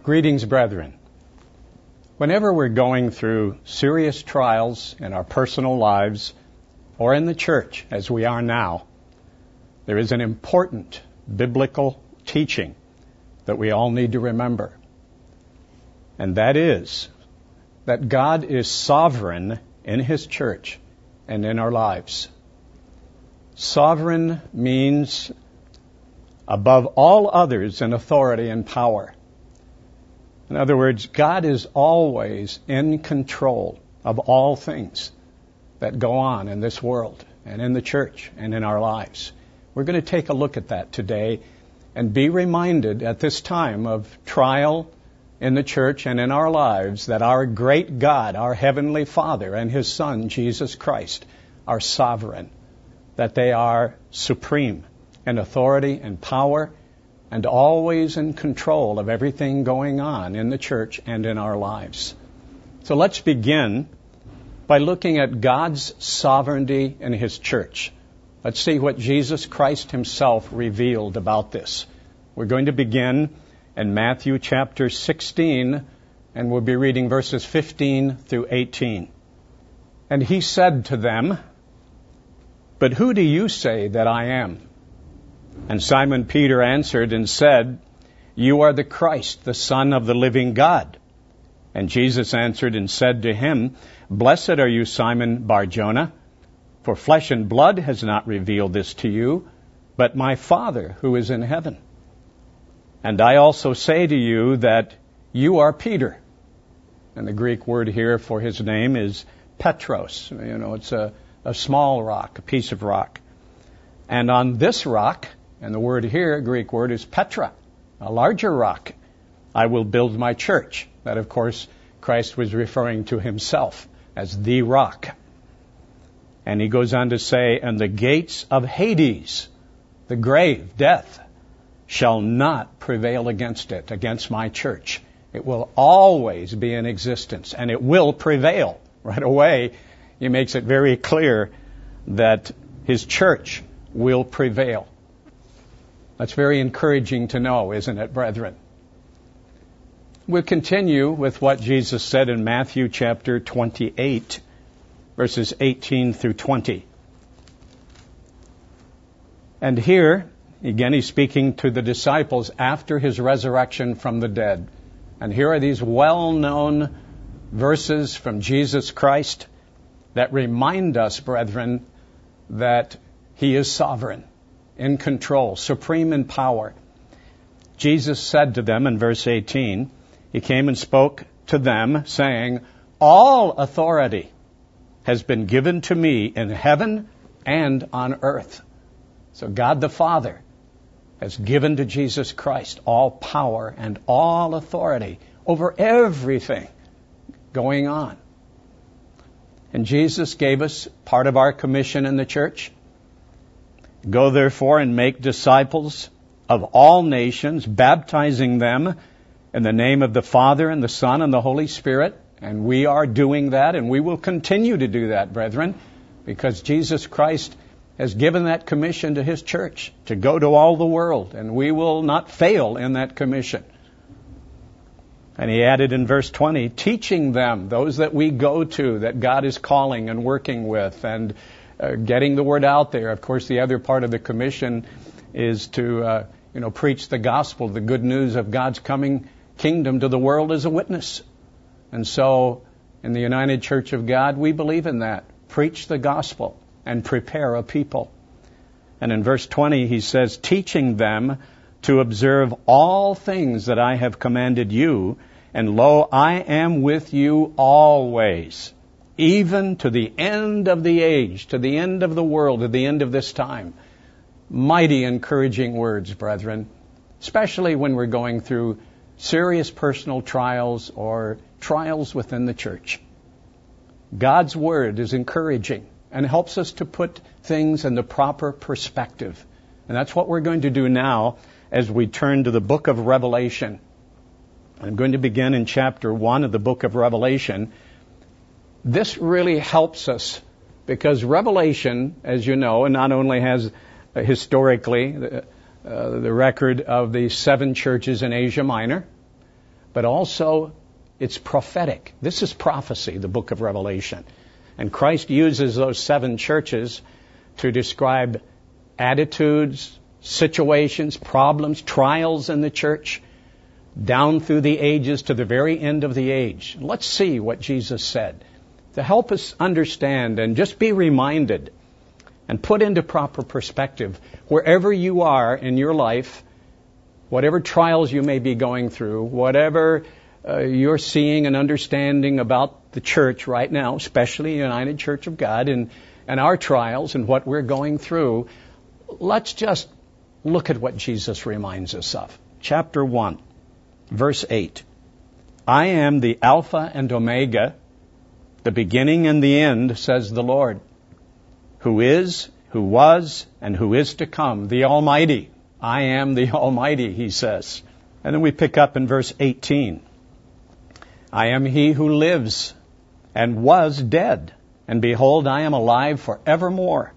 Greetings, brethren. Whenever we're going through serious trials in our personal lives or in the church, as we are now, there is an important biblical teaching that we all need to remember. And that is that God is sovereign in His church and in our lives. Sovereign means above all others in authority and power. In other words, God is always in control of all things that go on in this world and in the church and in our lives. We're going to take a look at that today and be reminded at this time of trial in the church and in our lives that our great God, our Heavenly Father, and His Son, Jesus Christ, are sovereign, that they are supreme in authority and power and always in control of everything going on in the church and in our lives. So let's begin by looking at God's sovereignty in His church. Let's see what Jesus Christ Himself revealed about this. We're going to begin in Matthew chapter 16, and we'll be reading verses 15 through 18. And He said to them, "But who do you say that I am?" And Simon Peter answered and said, "You are the Christ, the Son of the living God." And Jesus answered and said to him, "Blessed are you, Simon Bar-Jonah, for flesh and blood has not revealed this to you, but my Father who is in heaven. And I also say to you that you are Peter." And the Greek word here for his name is Petros. It's a small rock, a piece of rock. "And on this rock," and the word here, Greek word, is Petra, a larger rock, "I will build my church." That, of course, Christ was referring to Himself as the rock. And He goes on to say, "And the gates of Hades," the grave, death, "shall not prevail against it," against my church. It will always be in existence, and it will prevail. Right away, He makes it very clear that His church will prevail. That's very encouraging to know, isn't it, brethren? We'll continue with what Jesus said in Matthew chapter 28, verses 18 through 20. And here, again, He's speaking to the disciples after His resurrection from the dead. And here are these well-known verses from Jesus Christ that remind us, brethren, that He is sovereign, in control, supreme in power. Jesus said to them in verse 18, He came and spoke to them, saying, "All authority has been given to me in heaven and on earth." So God the Father has given to Jesus Christ all power and all authority over everything going on. And Jesus gave us part of our commission in the church. "Go therefore and make disciples of all nations, baptizing them in the name of the Father and the Son and the Holy Spirit." And we are doing that, and we will continue to do that, brethren, because Jesus Christ has given that commission to His church to go to all the world, and we will not fail in that commission. And He added in verse 20, teaching them, those that we go to, that God is calling and working with, and getting the word out there. Of course, the other part of the commission is to preach the gospel, the good news of God's coming kingdom to the world as a witness. And so, in the United Church of God, we believe in that. Preach the gospel and prepare a people. And in verse 20, He says, teaching them to observe all things that I have commanded you, and lo, I am with you always, even to the end of the age, to the end of the world, to the end of this time. Mighty encouraging words, brethren, especially when we're going through serious personal trials or trials within the church. God's Word is encouraging and helps us to put things in the proper perspective. And that's what we're going to do now as we turn to the book of Revelation. I'm going to begin in chapter 1 of the book of Revelation. This really helps us because Revelation, as you know, not only has historically the record of the 7 churches in Asia Minor, but also it's prophetic. This is prophecy, the book of Revelation. And Christ uses those 7 churches to describe attitudes, situations, problems, trials in the church, down through the ages to the very end of the age. Let's see what Jesus said to help us understand and just be reminded and put into proper perspective wherever you are in your life, whatever trials you may be going through, whatever you're seeing and understanding about the church right now, especially United Church of God, and our trials and what we're going through. Let's just look at what Jesus reminds us of. Chapter 1, verse 8. I am the Alpha and Omega, the beginning and the end, says the Lord, who is, who was, and who is to come, the Almighty. I am the Almighty, he says. And then we pick up in verse 18. I am he who lives and was dead, and behold, I am alive forevermore.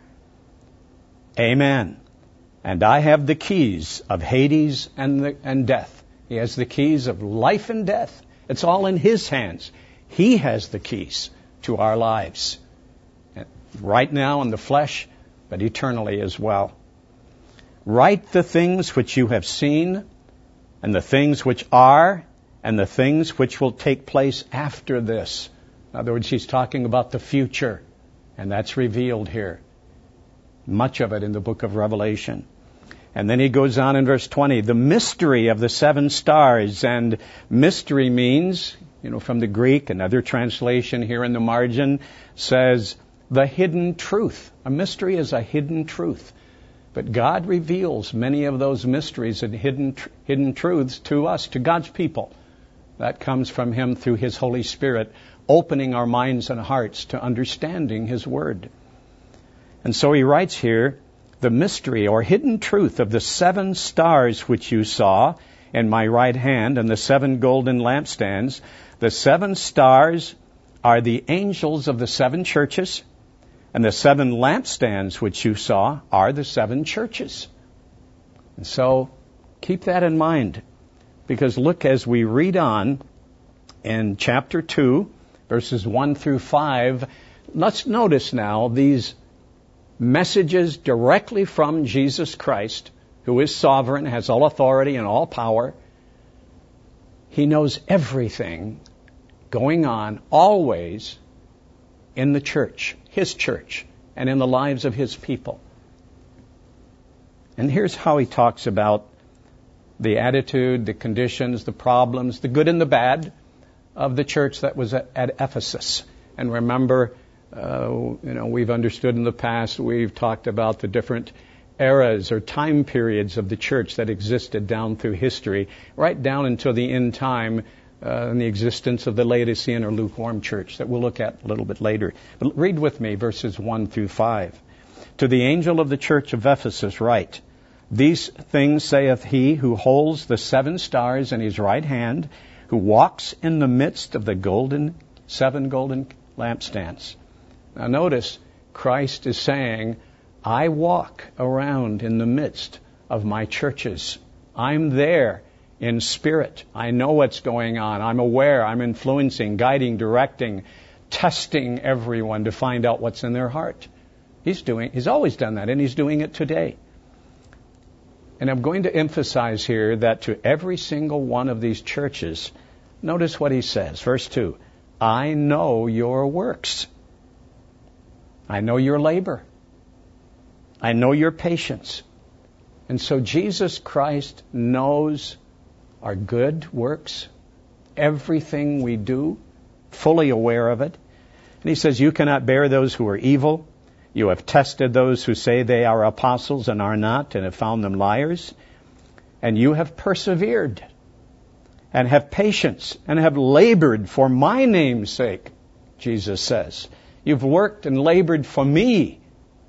Amen. And I have the keys of Hades and death. He has the keys of life and death. It's all in his hands. He has the keys to our lives. Right now in the flesh, but eternally as well. Write the things which you have seen, and the things which are, and the things which will take place after this. In other words, he's talking about the future, and that's revealed here. Much of it in the book of Revelation. And then he goes on in verse 20, the mystery of the 7 stars. And mystery means, from the Greek, another translation here in the margin says the hidden truth. A mystery is a hidden truth. But God reveals many of those mysteries and hidden truths to us, to God's people. That comes from him through his Holy Spirit, opening our minds and hearts to understanding his word. And so he writes here, the mystery or hidden truth of the 7 stars which you saw in my right hand and the 7 golden lampstands. The 7 stars are the angels of the 7 churches, and the 7 lampstands which you saw are the 7 churches. And so keep that in mind, because look, as we read on in chapter 2, verses 1 through 5, let's notice now these messages directly from Jesus Christ, who is sovereign, has all authority and all power. He knows everything going on always in the church, his church, and in the lives of his people. And here's how he talks about the attitude, the conditions, the problems, the good and the bad of the church that was at Ephesus. And remember, we've understood in the past, we've talked about the different eras or time periods of the church that existed down through history, right down until the end time and the existence of the Laodicean or lukewarm church that we'll look at a little bit later. But read with me verses 1 through 5. To the angel of the church of Ephesus write, these things saith he who holds the 7 stars in his right hand, who walks in the midst of the 7 golden lampstands. Now notice, Christ is saying, I walk around in the midst of my churches. I'm there in spirit. I know what's going on. I'm aware. I'm influencing, guiding, directing, testing everyone to find out what's in their heart. He's always done that, and he's doing it today. And I'm going to emphasize here that to every single one of these churches, notice what he says. Verse 2, I know your works. I know your labor. I know your patience. And so Jesus Christ knows our good works, everything we do, fully aware of it. And he says, you cannot bear those who are evil. You have tested those who say they are apostles and are not, and have found them liars. And you have persevered, and have patience, and have labored for my name's sake, Jesus says. You've worked and labored for me,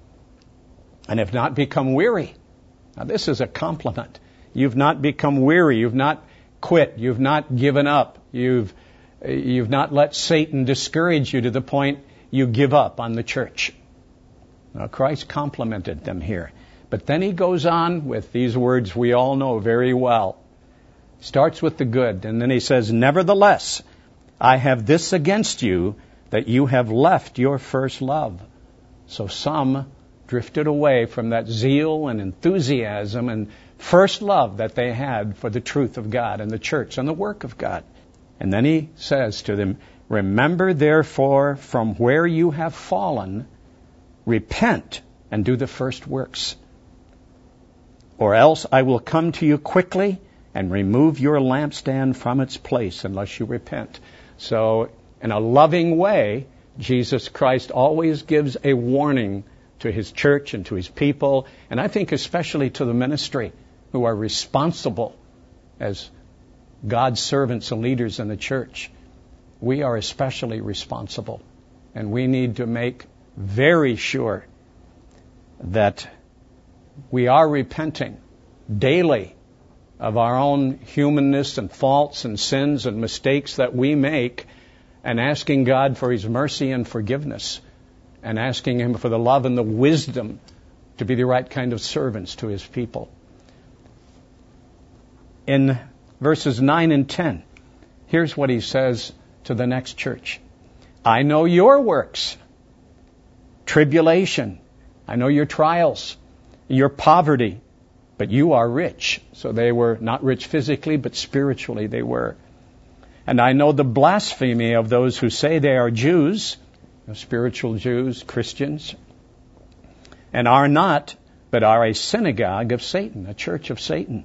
and have not become weary. Now this is a compliment. You've not become weary. You've not quit. You've not given up. You've not let Satan discourage you to the point you give up on the church. Now Christ complimented them here. But then he goes on with these words we all know very well. Starts with the good, and then he says, nevertheless, I have this against you, that you have left your first love. So some drifted away from that zeal and enthusiasm and first love that they had for the truth of God and the church and the work of God. And then he says to them, remember therefore from where you have fallen, repent and do the first works. Or else I will come to you quickly and remove your lampstand from its place unless you repent. So in a loving way, Jesus Christ always gives a warning to his church and to his people, and I think especially to the ministry who are responsible as God's servants and leaders in the church. We are especially responsible, and we need to make very sure that we are repenting daily of our own humanness and faults and sins and mistakes that we make, and asking God for his mercy and forgiveness, and asking him for the love and the wisdom to be the right kind of servants to his people. In verses 9 and 10, here's what he says to the next church. I know your works, tribulation. I know your trials, your poverty, but you are rich. So they were not rich physically, but spiritually they were. And I know the blasphemy of those who say they are Jews, spiritual Jews, Christians, and are not, but are a synagogue of Satan, a church of Satan.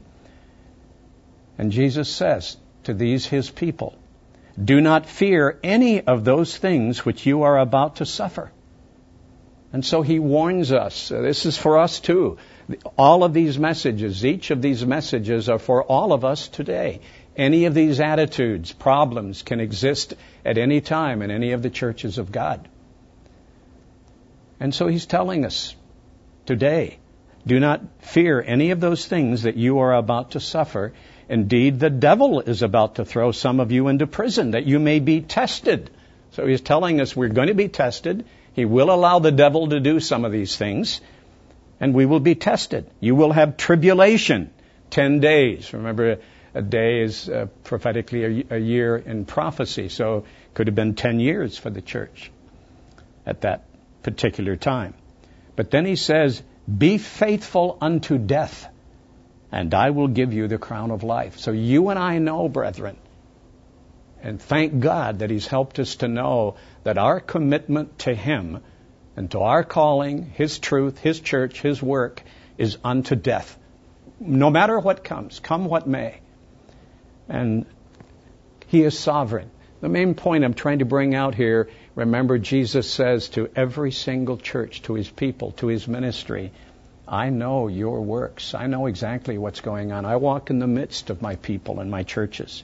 And Jesus says to these his people, do not fear any of those things which you are about to suffer. And so he warns us. This is for us too. All of these messages, each of these messages are for all of us today. Any of these attitudes, problems can exist at any time in any of the churches of God. And so he's telling us today, do not fear any of those things that you are about to suffer. Indeed, the devil is about to throw some of you into prison that you may be tested. So he's telling us we're going to be tested. He will allow the devil to do some of these things, and we will be tested. You will have tribulation, 10 days. Remember, a day is prophetically a year in prophecy, so it could have been 10 years for the church at that particular time. But then he says, be faithful unto death, and I will give you the crown of life. So you and I know, brethren, and thank God that he's helped us to know that our commitment to him and to our calling, his truth, his church, his work, is unto death. No matter what comes, come what may. And he is sovereign. The main point I'm trying to bring out here, remember Jesus says to every single church, to his people, to his ministry, I know your works. I know exactly what's going on. I walk in the midst of my people and my churches.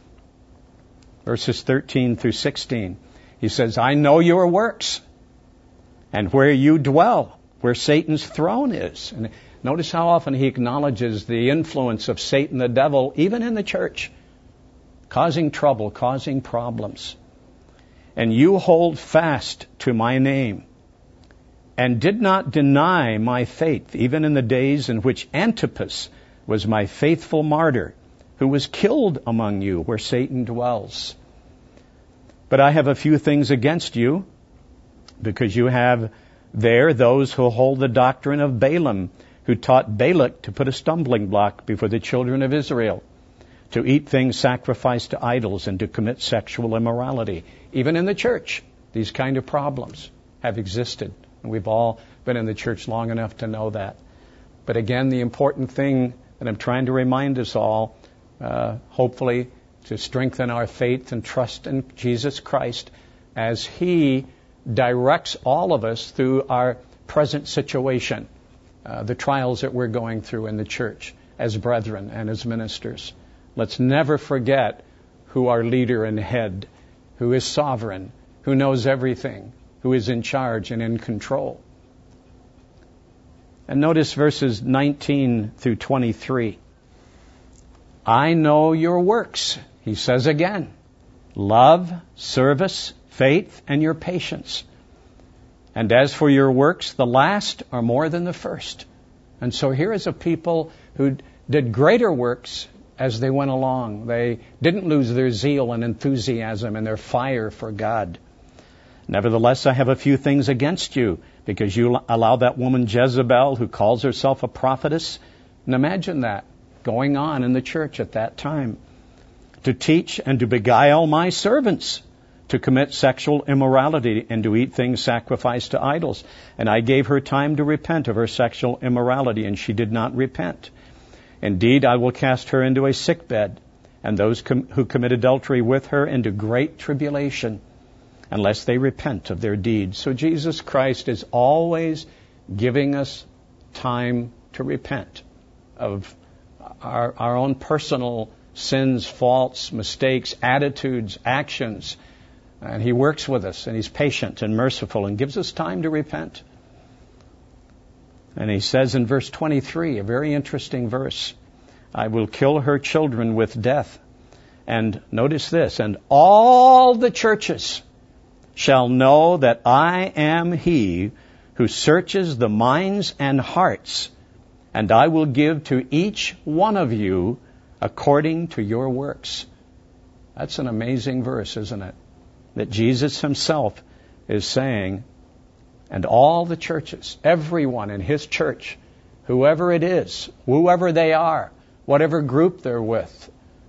Verses 13 through 16, he says, I know your works and where you dwell, where Satan's throne is. And notice how often he acknowledges the influence of Satan, the devil, even in the church, causing trouble, causing problems. And you hold fast to my name, and did not deny my faith, even in the days in which Antipas was my faithful martyr, who was killed among you, where Satan dwells. But I have a few things against you, because you have there those who hold the doctrine of Balaam, who taught Balak to put a stumbling block before the children of Israel, to eat things sacrificed to idols and to commit sexual immorality. Even in the church, these kind of problems have existed. And we've all been in the church long enough to know that. But again, the important thing that I'm trying to remind us all, hopefully to strengthen our faith and trust in Jesus Christ as he directs all of us through our present situation, the trials that we're going through in the church as brethren and as ministers. Let's never forget who our leader and head, who is sovereign, who knows everything, who is in charge and in control. And notice verses 19 through 23. I know your works, he says again. Love, service, faith, and your patience. And as for your works, the last are more than the first. And so here is a people who did greater works as they went along. They didn't lose their zeal and enthusiasm and their fire for God. Nevertheless, I have a few things against you, because you allow that woman Jezebel, who calls herself a prophetess, and imagine that going on in the church at that time, to teach and to beguile my servants to commit sexual immorality and to eat things sacrificed to idols. And I gave her time to repent of her sexual immorality, and she did not repent. Indeed, I will cast her into a sickbed, and those who commit adultery with her into great tribulation, unless they repent of their deeds. So Jesus Christ is always giving us time to repent of our own personal sins, faults, mistakes, attitudes, actions. And He works with us, and He's patient and merciful and gives us time to repent. And He says in verse 23, a very interesting verse, I will kill her children with death. And notice this, and all the churches shall know that I am He who searches the minds and hearts, and I will give to each one of you according to your works. That's an amazing verse, isn't it? That Jesus Himself is saying, and all the churches, everyone in His church, whoever it is, whoever they are, whatever group they're with,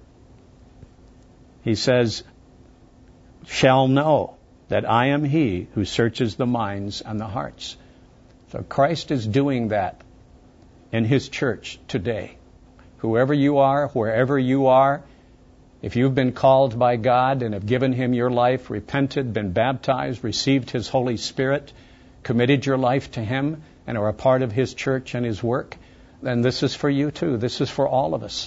He says, shall know that I am He who searches the minds and the hearts. So Christ is doing that in His church today. Whoever you are, wherever you are, if you've been called by God and have given Him your life, repented, been baptized, received His Holy Spirit, committed your life to Him, and are a part of His church and His work, then this is for you too. This is for all of us.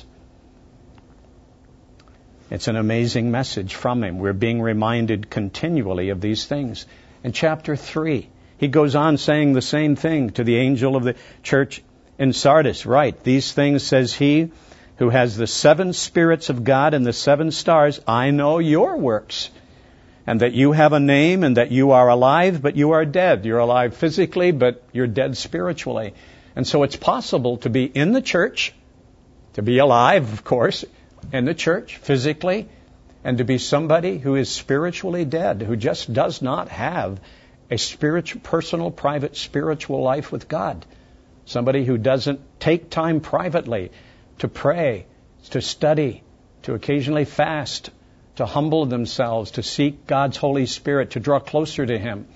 It's an amazing message from Him. We're being reminded continually of these things. In chapter 3, He goes on saying the same thing to the angel of the church in Sardis. Right, these things says He who has the 7 spirits of God and the 7 stars. I know your works, and that you have a name, and that you are alive, but you are dead. You're alive physically, but you're dead spiritually. And so it's possible to be in the church, to be alive, of course, in the church physically, and to be somebody who is spiritually dead, who just does not have a spiritual, personal, private spiritual life with God. Somebody who doesn't take time privately to pray, to study, to occasionally fast, to humble themselves, to seek God's Holy Spirit, to draw closer to Him.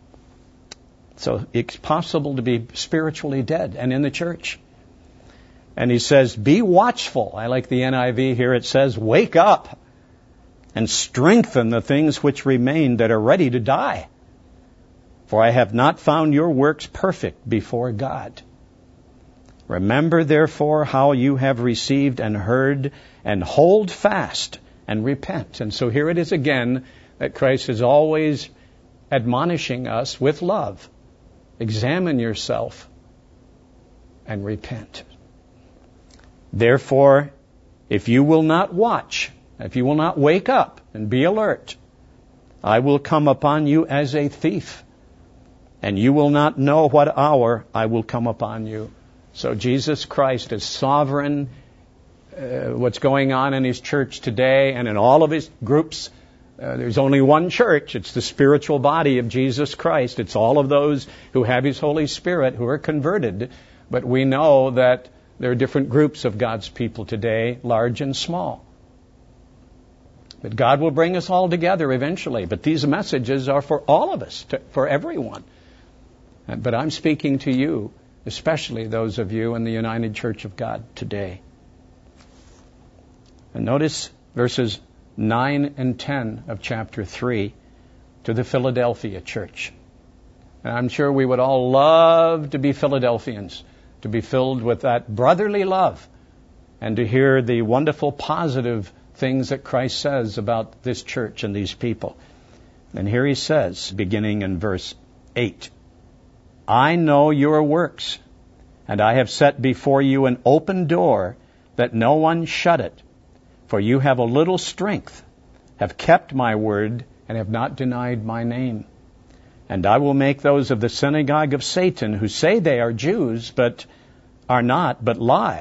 So it's possible to be spiritually dead and in the church. And He says, be watchful. I like the NIV here. It says, wake up and strengthen the things which remain that are ready to die. For I have not found your works perfect before God. Remember, therefore, how you have received and heard, and hold fast and repent. And so here it is again, that Christ is always admonishing us with love. Examine yourself and repent. Therefore, if you will not watch, if you will not wake up and be alert, I will come upon you as a thief, and you will not know what hour I will come upon you. So Jesus Christ is sovereign. What's going on in His church today and in all of His groups, there's only one church. It's the spiritual body of Jesus Christ. It's all of those who have His Holy Spirit, who are converted. But we know that there are different groups of God's people today, large and small. But God will bring us all together eventually. But these messages are for all of us, for everyone. But I'm speaking to you, especially those of you in the United Church of God today. And notice verses 9 and 10 of chapter 3 to the Philadelphia church. And I'm sure we would all love to be Philadelphians, to be filled with that brotherly love, and to hear the wonderful positive things that Christ says about this church and these people. And here He says, beginning in verse 8, I know your works, and I have set before you an open door, that no one shut it. For you have a little strength, have kept my word, and have not denied my name. And I will make those of the synagogue of Satan, who say they are Jews, but are not, but lie,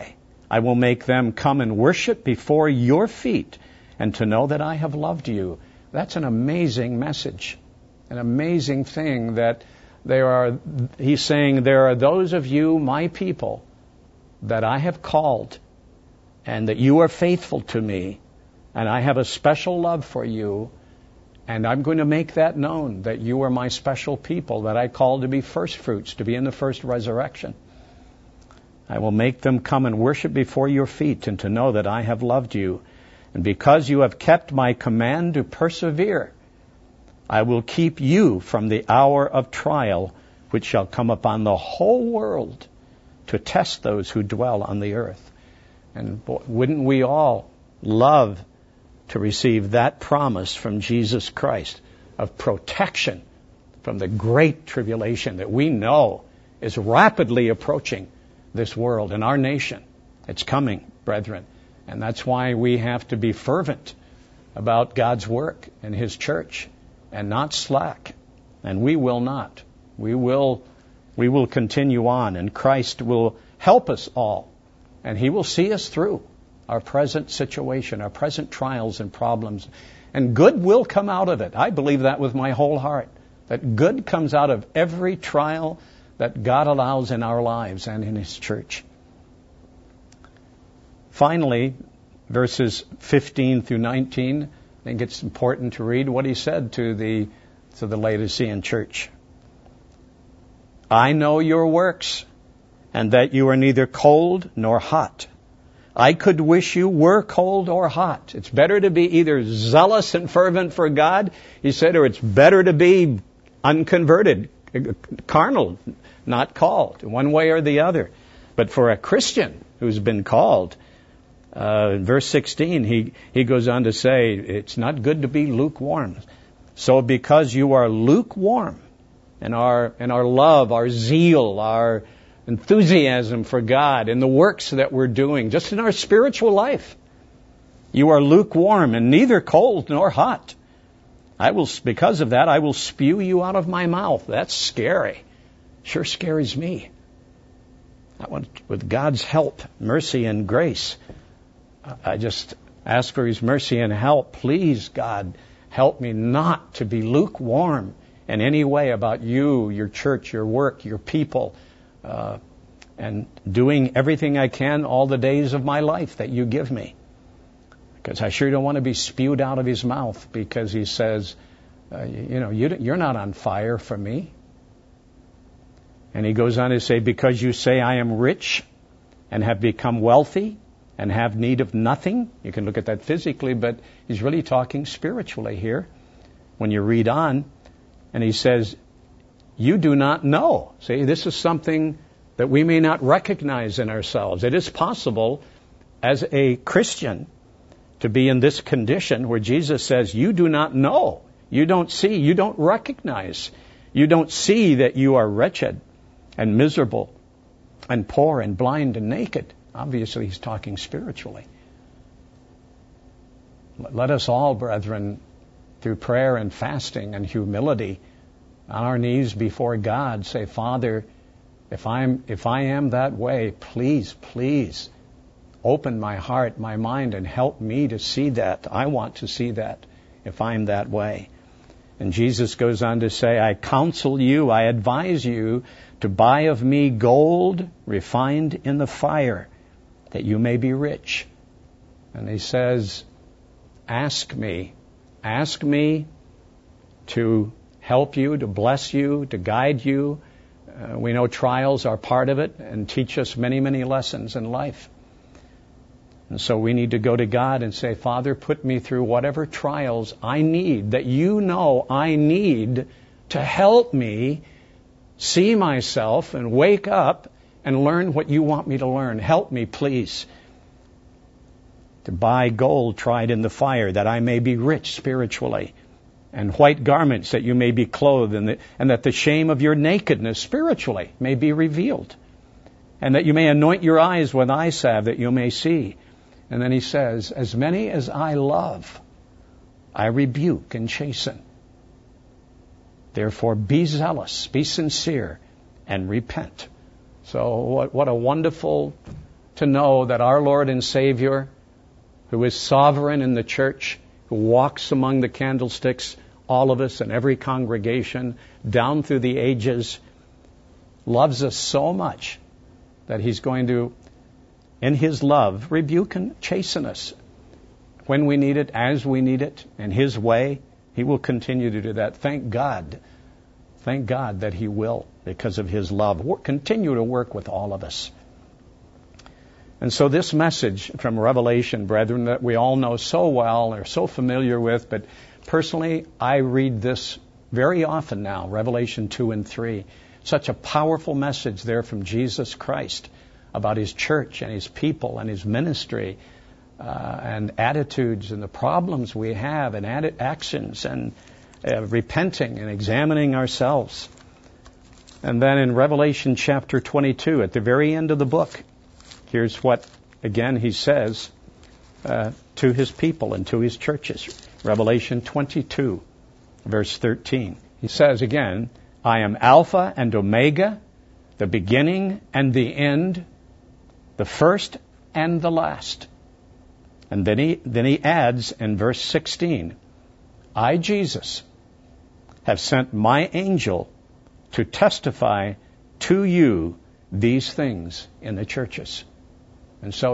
I will make them come and worship before your feet, and to know that I have loved you. That's an amazing message, an amazing thing that he's saying, there are those of you, my people, that I have called, and that you are faithful to me, and I have a special love for you, and I'm going to make that known, that you are my special people, that I called to be first fruits, to be in the first resurrection. I will make them come and worship before your feet, and to know that I have loved you. And because you have kept my command to persevere, I will keep you from the hour of trial, which shall come upon the whole world to test those who dwell on the earth. And wouldn't we all love to receive that promise from Jesus Christ of protection from the great tribulation that we know is rapidly approaching this world and our nation? It's coming, brethren. And that's why we have to be fervent about God's work and His church and not slack. And we will not. We will continue on, and Christ will help us all. And He will see us through our present situation, our present trials and problems. And good will come out of it. I believe that with my whole heart, that good comes out of every trial that God allows in our lives and in His church. Finally, verses 15 through 19, I think it's important to read what He said to the Laodicean church. I know your works, and that you are neither cold nor hot. I could wish you were cold or hot. It's better to be either zealous and fervent for God, he said, or it's better to be unconverted, carnal, not called, one way or the other. But for a Christian who's been called, in verse 16, he goes on to say, it's not good to be lukewarm. So because you are lukewarm in our love, our zeal, our enthusiasm for God and the works that we're doing, just in our spiritual life, you are lukewarm and neither cold nor hot. Because of that, I will spew you out of my mouth. That's scary. Sure scares me. I want, with God's help, mercy, and grace, I just ask for His mercy and help. Please, God, help me not to be lukewarm in any way about you, your church, your work, your people, and doing everything I can all the days of my life that you give me. Because I sure don't want to be spewed out of His mouth because He says, you're not on fire for me. And He goes on to say, because you say I am rich and have become wealthy and have need of nothing. You can look at that physically, but He's really talking spiritually here when you read on. And He says, you do not know. See, this is something that we may not recognize in ourselves. It is possible as a Christian to be in this condition where Jesus says, you do not know. You don't see. You don't recognize. You don't see that you are wretched and miserable and poor and blind and naked. Obviously, He's talking spiritually. Let us all, brethren, through prayer and fasting and humility, on our knees before God, say, Father, if I am that way, please open my heart, my mind, and help me to see that. I want to see that if I'm that way. And Jesus goes on to say, I counsel you, I advise you to buy of me gold refined in the fire, that you may be rich. And He says, ask me to help you, to bless you, to guide you. We know trials are part of it and teach us many, many lessons in life. And so we need to go to God and say, Father, put me through whatever trials I need, that you know I need to help me see myself and wake up and learn what you want me to learn. Help me, please, to buy gold tried in the fire, that I may be rich spiritually, and white garments, that you may be clothed, and that the shame of your nakedness spiritually may be revealed, and that you may anoint your eyes with eye salve, that you may see. And then He says, as many as I love, I rebuke and chasten. Therefore be zealous, be sincere, and repent. So what a wonderful to know that our Lord and Savior, who is sovereign in the church, who walks among the candlesticks, all of us in every congregation, down through the ages, loves us so much that He's going to, in His love, rebuke and chasten us when we need it, as we need it, in His way. He will continue to do that. Thank God. Thank God that He will, because of His love, continue to work with all of us. And so this message from Revelation, brethren, that we all know so well, are so familiar with, but personally, I read this very often now, Revelation 2 and 3. Such a powerful message there from Jesus Christ about His church and His people and His ministry and attitudes and the problems we have and actions and repenting and examining ourselves. And then in Revelation chapter 22, at the very end of the book, here's what, again, He says to His people and to His churches. Revelation 22, verse 13. He says again, I am Alpha and Omega, the beginning and the end, the first and the last. And then he adds in verse 16, I, Jesus, have sent my angel to testify to you these things in the churches. And so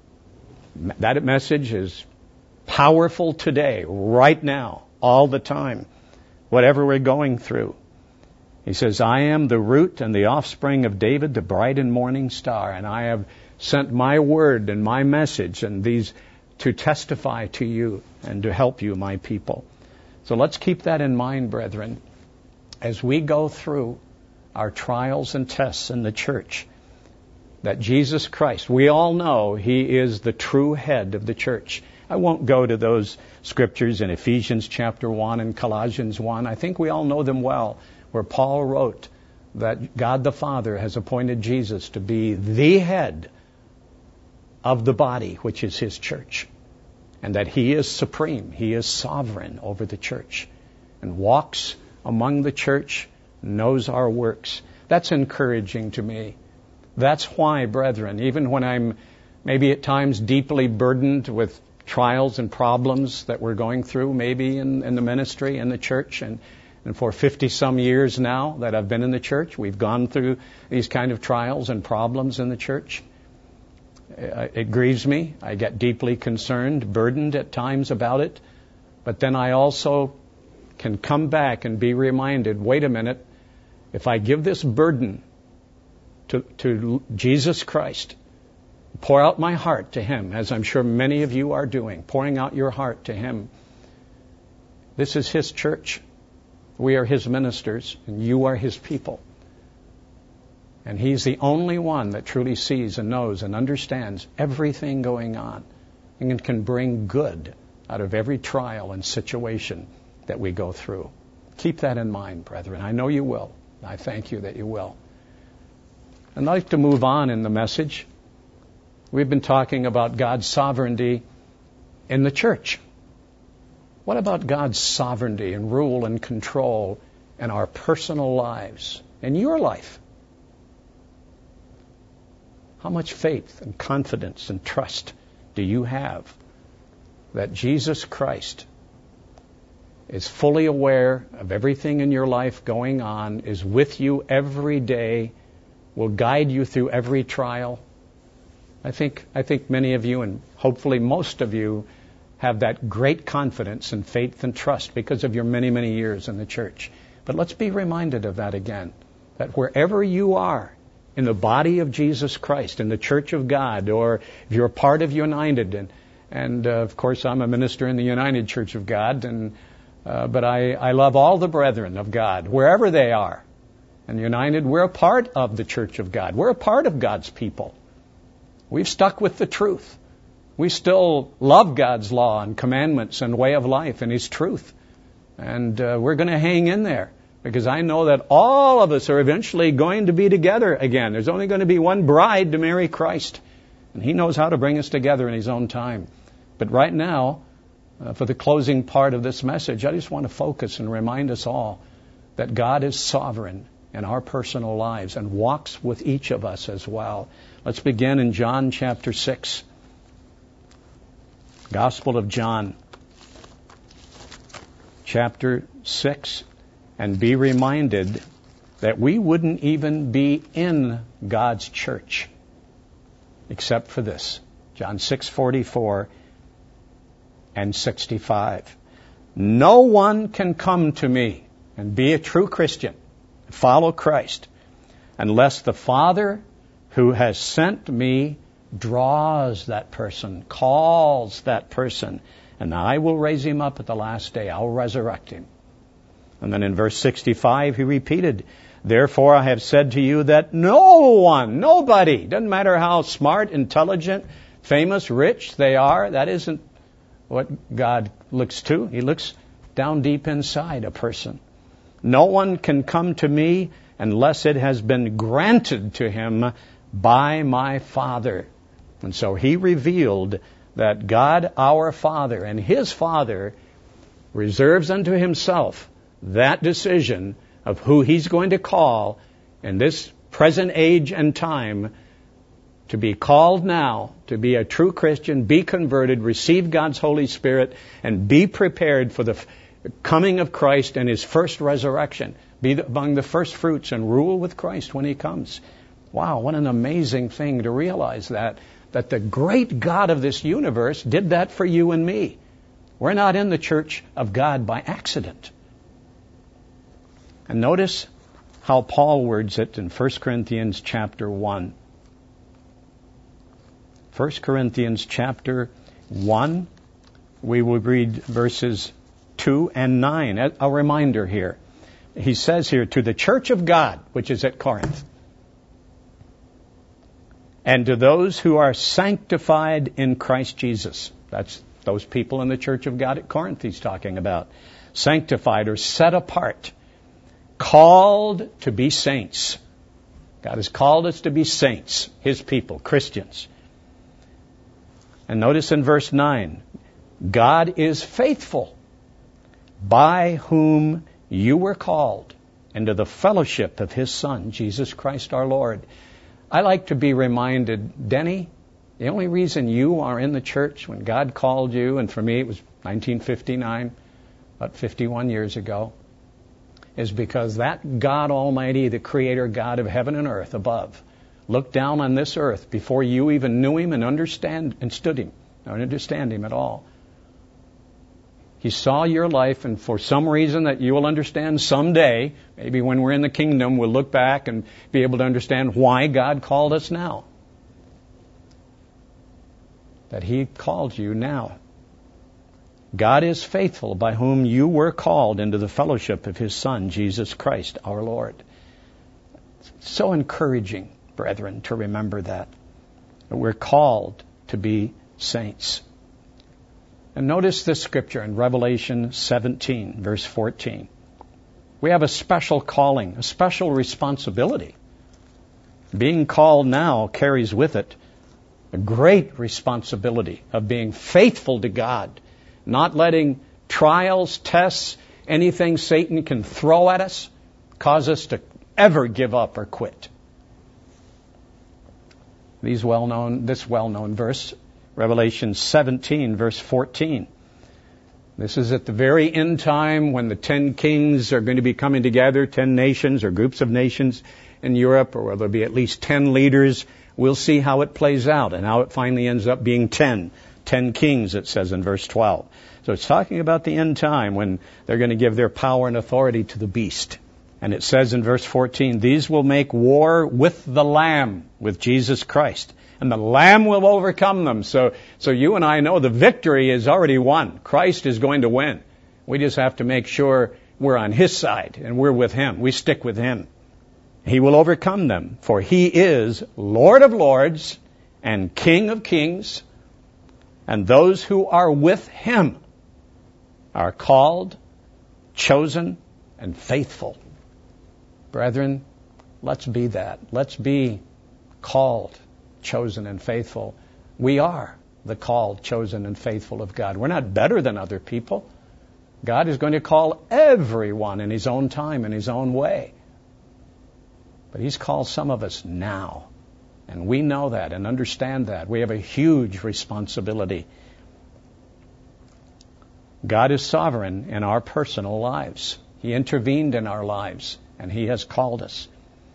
that message is powerful today, right now, all the time, whatever we're going through. He says, I am the root and the offspring of David, the bright and morning star, and I have sent my word and my message and these to testify to you and to help you, my people. So let's keep that in mind, brethren, as we go through our trials and tests in the church, that Jesus Christ, we all know He is the true head of the church. I won't go to those scriptures in Ephesians chapter 1 and Colossians 1. I think we all know them well, where Paul wrote that God the Father has appointed Jesus to be the head of the body, which is His church, and that He is supreme, He is sovereign over the church, and walks among the church, knows our works. That's encouraging to me. That's why, brethren, even when I'm maybe at times deeply burdened with trials and problems that we're going through, maybe in the ministry, in the church, and for 50-some years now that I've been in the church, we've gone through these kind of trials and problems in the church. It grieves me. I get deeply concerned, burdened at times about it. But then I also can come back and be reminded, wait a minute, if I give this burden to Jesus Christ, pour out my heart to Him, as I'm sure many of you are doing, pouring out your heart to Him. This is His church. We are His ministers, and you are His people. And He's the only one that truly sees and knows and understands everything going on and can bring good out of every trial and situation that we go through. Keep that in mind, brethren. I know you will. I thank you that you will. I'd like to move on in the message. We've been talking about God's sovereignty in the church. What about God's sovereignty and rule and control in our personal lives, in your life? How much faith and confidence and trust do you have that Jesus Christ is fully aware of everything in your life going on, is with you every day, will guide you through every trial? I think many of you, and hopefully most of you, have that great confidence and faith and trust because of your many, many years in the church. But let's be reminded of that again, that wherever you are in the body of Jesus Christ, in the church of God, or if you're a part of United, and of course I'm a minister in the United Church of God, but I love all the brethren of God, wherever they are. And United, we're a part of the church of God. We're a part of God's people. We've stuck with the truth. We still love God's law and commandments and way of life and His truth. And we're going to hang in there, because I know that all of us are eventually going to be together again. There's only going to be one bride to marry Christ. And He knows how to bring us together in His own time. But right now, for the closing part of this message, I just want to focus and remind us all that God is sovereign in our personal lives and walks with each of us as well. Let's begin in John chapter 6. Gospel of John, chapter 6, and be reminded that we wouldn't even be in God's church except for this. John 6:44 and 65. No one can come to me and be a true Christian, follow Christ, unless the Father who has sent me draws that person, calls that person, and I will raise him up at the last day. I'll resurrect him. And then in verse 65, he repeated, therefore I have said to you that no one, nobody, doesn't matter how smart, intelligent, famous, rich they are, that isn't what God looks to. He looks down deep inside a person. No one can come to me unless it has been granted to him by my Father. And so he revealed that God, our Father, and his Father reserves unto himself that decision of who he's going to call in this present age and time to be called now, to be a true Christian, be converted, receive God's Holy Spirit, and be prepared for the coming of Christ and his first resurrection. Be among the first fruits and rule with Christ when he comes. Wow, what an amazing thing to realize that the great God of this universe did that for you and me. We're not in the church of God by accident. And notice how Paul words it in 1 Corinthians chapter 1. 1 Corinthians chapter 1, we will read verses 2 and 9. A reminder here. He says here, to the church of God, which is at Corinth, and to those who are sanctified in Christ Jesus. That's those people in the church of God at Corinth he's talking about. Sanctified or set apart. Called to be saints. God has called us to be saints, his people, Christians. And notice in verse 9, God is faithful, by whom you were called into the fellowship of his Son, Jesus Christ our Lord. I like to be reminded, Denny, the only reason you are in the church when God called you, and for me it was 1959, about 51 years ago, is because that God Almighty, the Creator God of heaven and earth above, looked down on this earth before you even knew him and understand him at all. He saw your life, and for some reason that you will understand someday, maybe when we're in the kingdom, we'll look back and be able to understand why God called us now. That he called you now. God is faithful, by whom you were called into the fellowship of his Son, Jesus Christ, our Lord. It's so encouraging, brethren, to remember that we're called to be saints. And notice this scripture in Revelation 17, verse 14. We have a special calling, a special responsibility. Being called now carries with it a great responsibility of being faithful to God, not letting trials, tests, anything Satan can throw at us, cause us to ever give up or quit. This well-known verse, Revelation 17, verse 14. This is at the very end time when the 10 kings are going to be coming together, 10 nations or groups of nations in Europe, or there'll be at least 10 leaders. We'll see how it plays out and how it finally ends up being 10 kings, it says in verse 12. So it's talking about the end time when they're going to give their power and authority to the beast. And it says in verse 14, these will make war with the Lamb, with Jesus Christ. And the Lamb will overcome them. So you and I know the victory is already won. Christ is going to win. We just have to make sure we're on his side and we're with him. We stick with him. He will overcome them, for he is Lord of lords and King of kings. And those who are with him are called, chosen, and faithful. Brethren, let's be that. Let's be called, chosen, and faithful. We are the called, chosen, and faithful of God. We're not better than other people. God is going to call everyone in his own time, in his own way. But He's called some of us now. And we know that and understand that. We have a huge responsibility. God is sovereign in our personal lives. He intervened in our lives, and He has called us.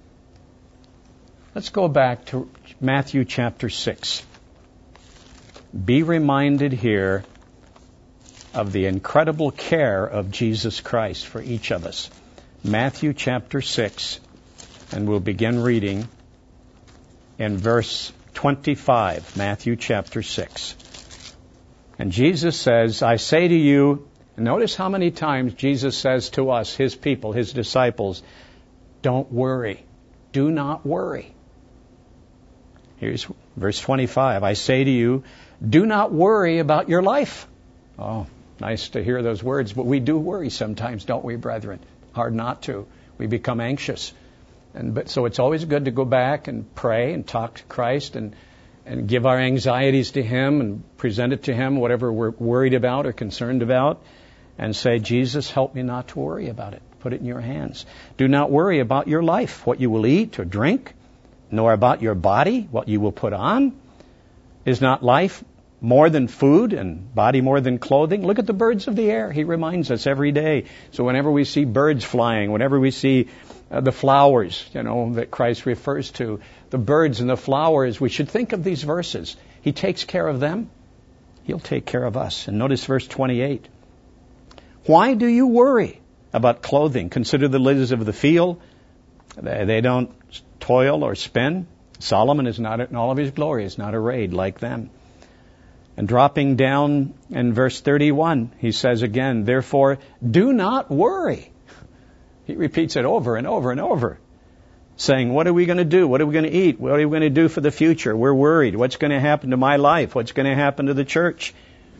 Let's go back to Matthew chapter 6. Be reminded here of the incredible care of Jesus Christ for each of us. Matthew chapter 6, and we'll begin reading in verse 25, Matthew chapter 6. And Jesus says, I say to you, and notice how many times Jesus says to us, His people, His disciples, don't worry. Do not worry. Here's verse 25. I say to you, do not worry about your life. Oh, nice to hear those words, but we do worry sometimes, don't we, brethren? Hard not to. We become anxious. So it's always good to go back and pray and talk to Christ and give our anxieties to Him and present it to Him, whatever we're worried about or concerned about, and say, Jesus, help me not to worry about it. Put it in your hands. Do not worry about your life, what you will eat or drink, nor about your body, what you will put on. Is not life more than food and body more than clothing? Look at the birds of the air. He reminds us every day. So whenever we see birds flying, whenever we see the flowers, that Christ refers to, the birds and the flowers, we should think of these verses. He takes care of them. He'll take care of us. And notice verse 28. Why do you worry about clothing? Consider the lilies of the field. They don't toil or spin. Solomon is not in all of his glory, is not arrayed like them. And dropping down in verse 31, he says again, therefore, do not worry. He repeats it over and over and over, saying, what are we going to do? What are we going to eat? What are we going to do for the future? We're worried. What's going to happen to my life? What's going to happen to the church?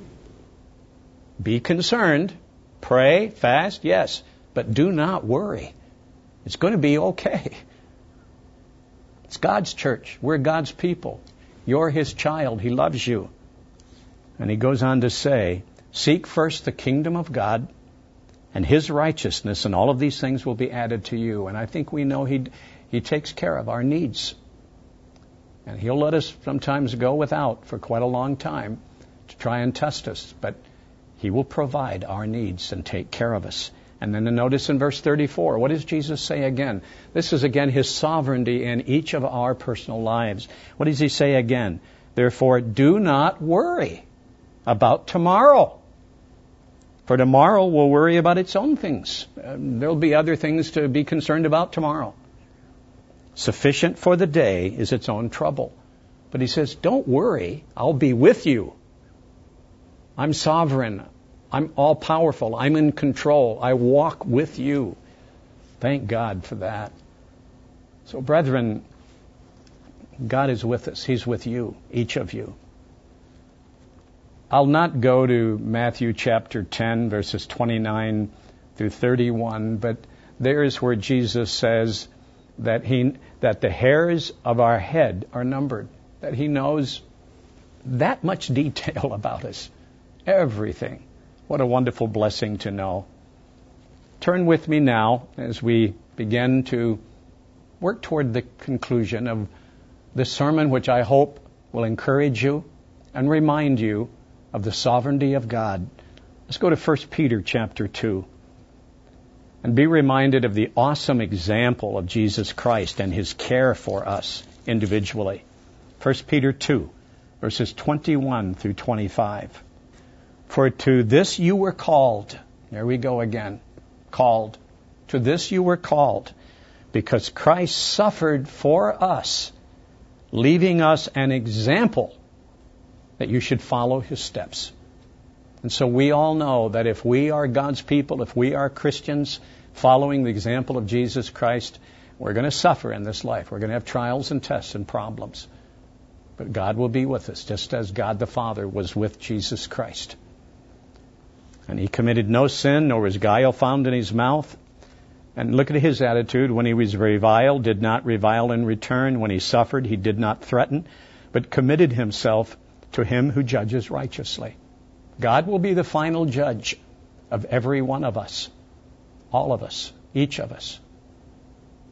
Be concerned. Pray, fast, yes, but do not worry. It's going to be okay. It's God's church. We're God's people. You're His child. He loves you. And he goes on to say, seek first the kingdom of God and His righteousness, and all of these things will be added to you. And I think we know He takes care of our needs. And He'll let us sometimes go without for quite a long time to try and test us. But He will provide our needs and take care of us. And then notice in verse 34, what does Jesus say again? This is again His sovereignty in each of our personal lives. What does He say again? Therefore, do not worry about tomorrow. For tomorrow will worry about its own things. There'll be other things to be concerned about tomorrow. Sufficient for the day is its own trouble. But He says, don't worry, I'll be with you. I'm sovereign. I'm all-powerful. I'm in control. I walk with you. Thank God for that. So, brethren, God is with us. He's with you, each of you. I'll not go to Matthew chapter 10, verses 29 through 31, but there is where Jesus says that the hairs of our head are numbered, that He knows that much detail about us, everything. What a wonderful blessing to know. Turn with me now as we begin to work toward the conclusion of this sermon, which I hope will encourage you and remind you of the sovereignty of God. Let's go to 1 Peter chapter 2 and be reminded of the awesome example of Jesus Christ and His care for us individually. 1 Peter 2, verses 21 through 25. For to this you were called. There we go again. Called. To this you were called, because Christ suffered for us, leaving us an example that you should follow His steps. And so we all know that if we are God's people, if we are Christians following the example of Jesus Christ, we're going to suffer in this life. We're going to have trials and tests and problems. But God will be with us, just as God the Father was with Jesus Christ. And He committed no sin, nor was guile found in His mouth. And look at His attitude. When He was reviled, did not revile in return. When He suffered, He did not threaten, but committed Himself to Him who judges righteously. God will be the final judge of every one of us. All of us. Each of us.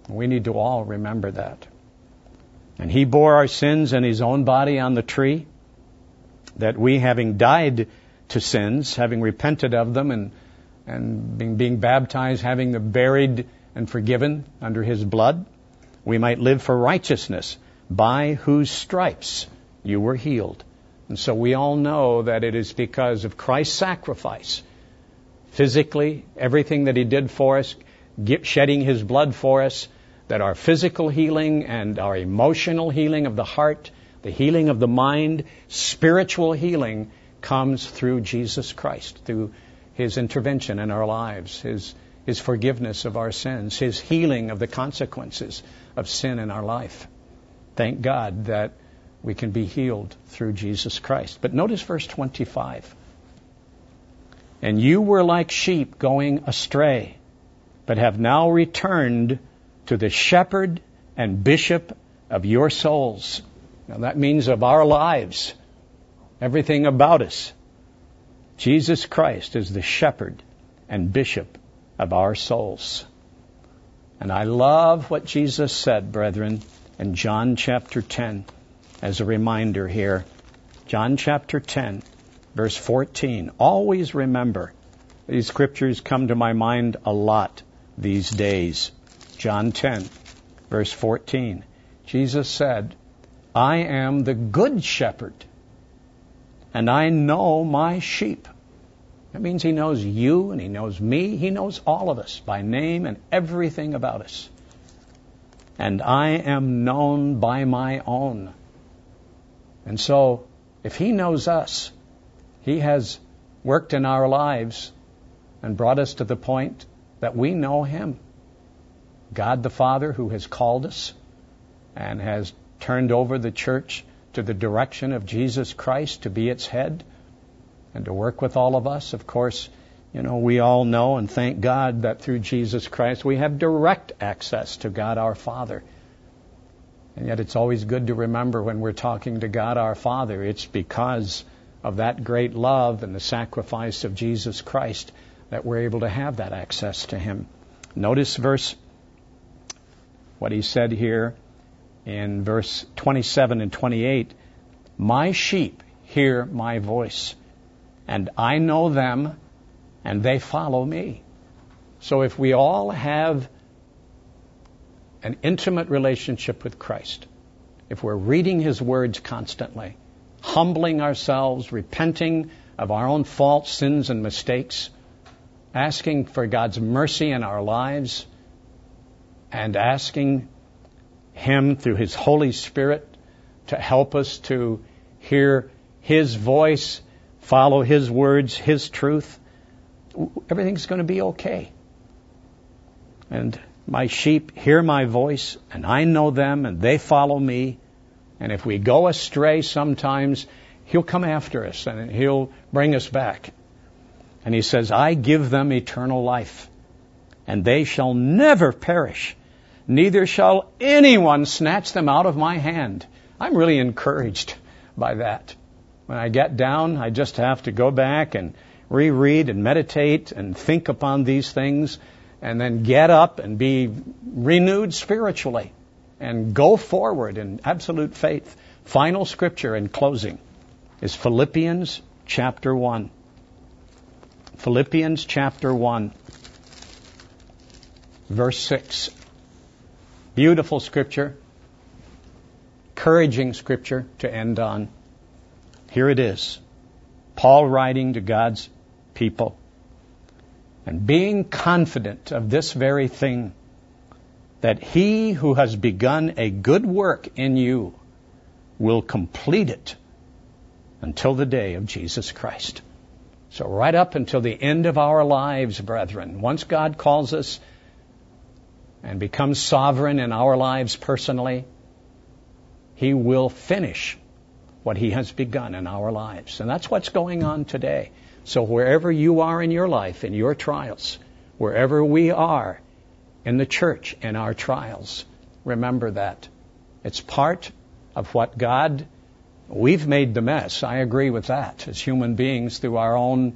We need to all remember that. And He bore our sins in His own body on the tree, that we, having died to sins, having repented of them and being baptized, having them buried and forgiven under His blood, we might live for righteousness, by whose stripes you were healed. And so we all know that it is because of Christ's sacrifice, physically, everything that He did for us, shedding His blood for us, that our physical healing and our emotional healing of the heart, the healing of the mind, spiritual healing comes through Jesus Christ, through His intervention in our lives, His forgiveness of our sins, His healing of the consequences of sin in our life. Thank God that we can be healed through Jesus Christ. But notice verse 25. And you were like sheep going astray, but have now returned to the shepherd and bishop of your souls. Now that means of our lives, everything about us. Jesus Christ is the shepherd and bishop of our souls. And I love what Jesus said, brethren, in John chapter 10, as a reminder here. John chapter 10, verse 14. Always remember, these scriptures come to my mind a lot these days. John 10, verse 14. Jesus said, I am the good shepherd, and I know my sheep. That means He knows you and He knows me. He knows all of us by name and everything about us. And I am known by my own. And so, if He knows us, He has worked in our lives and brought us to the point that we know Him. God the Father, who has called us and has turned over the church to the direction of Jesus Christ to be its head and to work with all of us. Of course, we all know and thank God that through Jesus Christ we have direct access to God our Father. And yet it's always good to remember when we're talking to God our Father, it's because of that great love and the sacrifice of Jesus Christ that we're able to have that access to Him. Notice what He said here in verse 27 and 28. My sheep hear my voice, and I know them, and they follow me. So if we all have an intimate relationship with Christ, if we're reading His words constantly, humbling ourselves, repenting of our own faults, sins, and mistakes, asking for God's mercy in our lives, and asking Him through His Holy Spirit to help us to hear His voice, follow His words, His truth, everything's going to be okay. And my sheep hear my voice, and I know them, and they follow me. And if we go astray sometimes, He'll come after us, and He'll bring us back. And He says, I give them eternal life, and they shall never perish, neither shall anyone snatch them out of my hand. I'm really encouraged by that. When I get down, I just have to go back and reread and meditate and think upon these things, and then get up and be renewed spiritually and go forward in absolute faith. Final scripture in closing is Philippians chapter 1. Philippians chapter 1, verse 6. Beautiful scripture, encouraging scripture to end on. Here it is. Paul writing to God's people. And being confident of this very thing, that He who has begun a good work in you will complete it until the day of Jesus Christ. So right up until the end of our lives, brethren, once God calls us and becomes sovereign in our lives personally, He will finish what He has begun in our lives. And that's what's going on today. So wherever you are in your life, in your trials, wherever we are in the church, in our trials, remember that. It's part of what God, we've made the mess. I agree with that. As human beings, through our own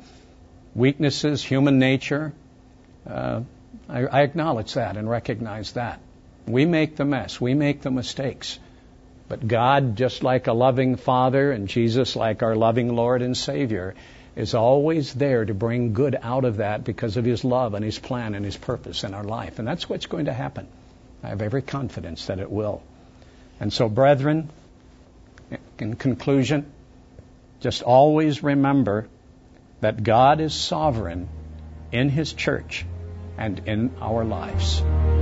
weaknesses, human nature, I acknowledge that and recognize that. We make the mess. We make the mistakes. But God, just like a loving Father, and Jesus, like our loving Lord and Savior, is always there to bring good out of that because of His love and His plan and His purpose in our life. And that's what's going to happen. I have every confidence that it will. And so, brethren, in conclusion, just always remember that God is sovereign in His church and in our lives.